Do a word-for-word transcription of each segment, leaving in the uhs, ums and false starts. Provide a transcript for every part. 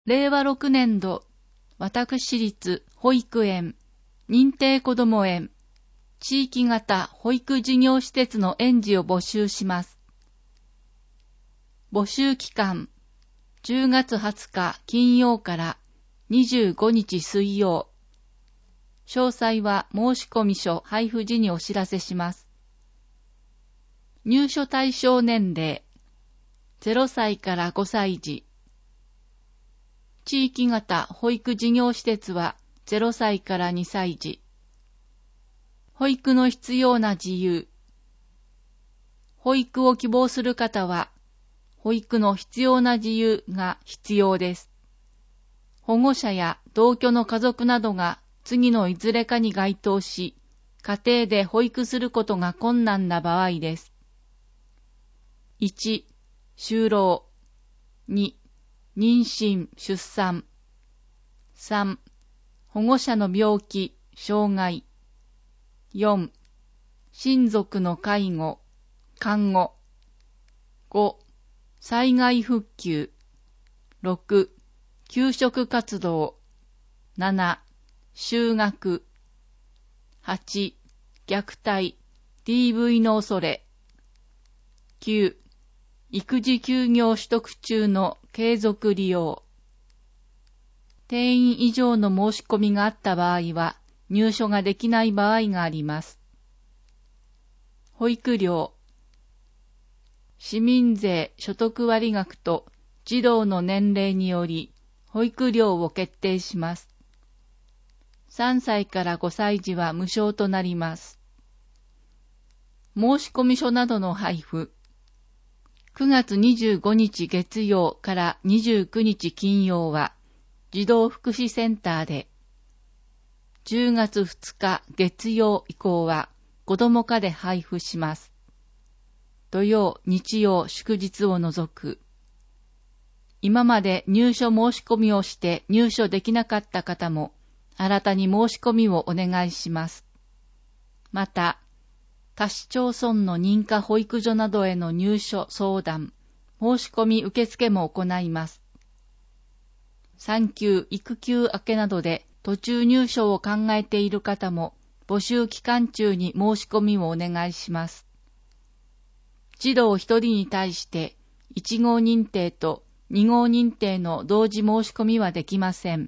れいわろくねんど、私立保育園、認定こども園、地域型保育事業施設の園児を募集します。募集期間、じゅうがつはつか金曜からにじゅうごにち水曜。詳細は申込書配布時にお知らせします。入所対象年齢、ゼロさいからごさい児。地域型保育事業施設はゼロさいからにさい児。保育の必要な自由。保育を希望する方は、保育の必要な自由が必要です。保護者や同居の家族などが次のいずれかに該当し、家庭で保育することが困難な場合です。いち、就労。に、妊娠、出産。さん、保護者の病気、障害。よん、親族の介護、看護。ご、災害復旧。ろく、給食活動。なな、就学。はち、虐待、ディーブイ の恐れ。きゅう、育児休業取得中の継続利用。定員以上の申し込みがあった場合は入所ができない場合があります。保育料。市民税所得割額と児童の年齢により保育料を決定します。さんさいからごさい児は無償となります。申込書などの配布。くがつにじゅうごにち月曜からにじゅうくにち金曜は児童福祉センターで、じゅうがつふつか月曜以降は子ども課で配布します。土曜、日曜、祝日を除く。今まで入所申し込みをして入所できなかった方も新たに申し込みをお願いします。また、他市町村の認可保育所などへの入所相談、申し込み受付も行います。産休、育休明けなどで途中入所を考えている方も募集期間中に申し込みをお願いします。児童ひとりに対していちごう認定とにごう認定の同時申し込みはできません。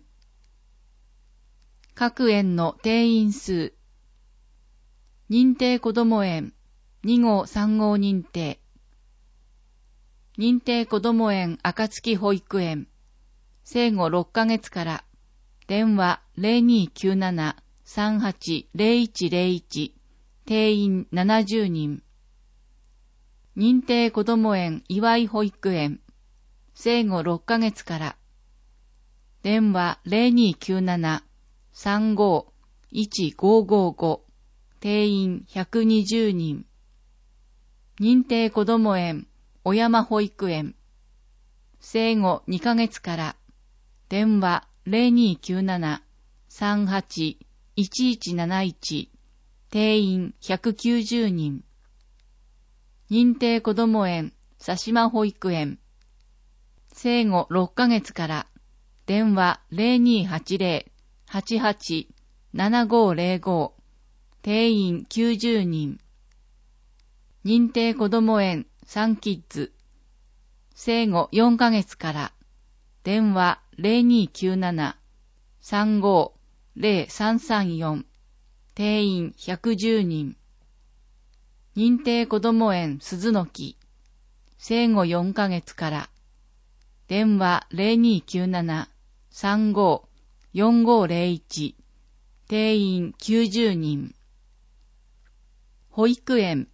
各園の定員数。認定こども園、にごうさんごう認定。認定こども園暁保育園、生後ろっかげつから、電話 ゼロにきゅうなな さんはち ゼロいちゼロいち、定員ななじゅうにん。認定こども園祝い保育園、生後ろっかげつから、電話 ゼロにきゅうなな さんご いちごごご、定員ひゃくにじゅうにん。認定こども園小山保育園、生後にかげつから、電話 ゼロにきゅうなな さんはち いちいちなないち、定員ひゃくきゅうじゅうにん。認定こども園佐島保育園、生後ろっかげつから、電話 ゼロにはちゼロ はちはち ななごゼロご、定員きゅうじゅうにん。認定こども園サンキッズ、生後よんかげつから、電話 ゼロにきゅうなな さんご ゼロさんさんよん、定員ひゃくじゅうにん。認定こども園鈴の木、生後よんかげつから、電話 ゼロにきゅうなな さんご よんごゼロいち、定員きゅうじゅうにん。保育園、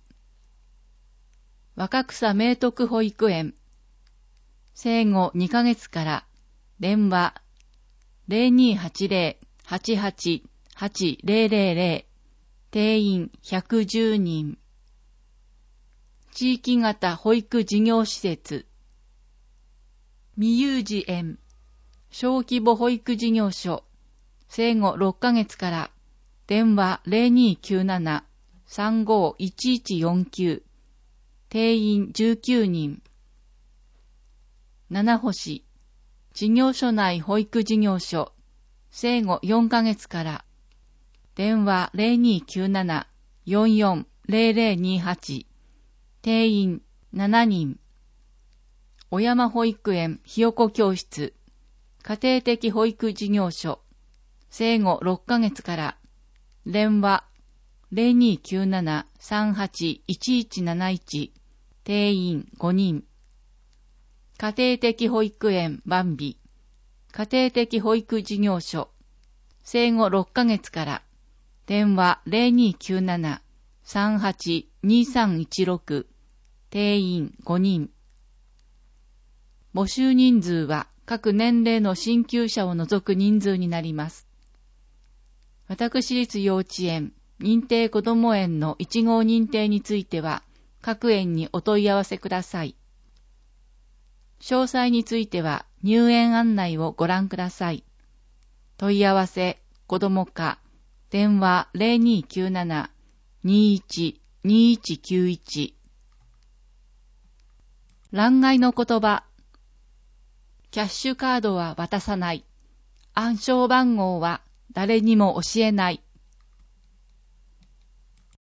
若草明徳保育園、生後にかげつから、電話 ゼロにはちゼロ はちはち はちゼロゼロゼロ、定員ひゃくじゅうにん。地域型保育事業施設、未有児園、小規模保育事業所、生後ろっかげつから、電話 ゼロにきゅうなな さんご いちいちよんきゅう、定員じゅうきゅうにん。七星、 事業所内保育事業所、生後よんかげつから、電話 ゼロにーきゅうなな よんよん ゼロゼロにーはち、定員しちにん、小山保育園ひよこ教室、家庭的保育事業所、生後ろっかげつから、電話 ゼロにーきゅうなな さんはち いちいちなないち、定員ごにん、家庭的保育園バンビ、家庭的保育事業所、生後ろっかげつから、電話 ゼロにーきゅうなな さんはち にさんいちろく、定員ごにん。募集人数は各年齢の進級者を除く人数になります。私立幼稚園、認定こども園のいち号認定については、各園にお問い合わせください。詳細については入園案内をご覧ください。問い合わせ、子ども課、電話 ゼロにーきゅうなな にいち にいちきゅういち。欄外の言葉。キャッシュカードは渡さない。暗証番号は誰にも教えない。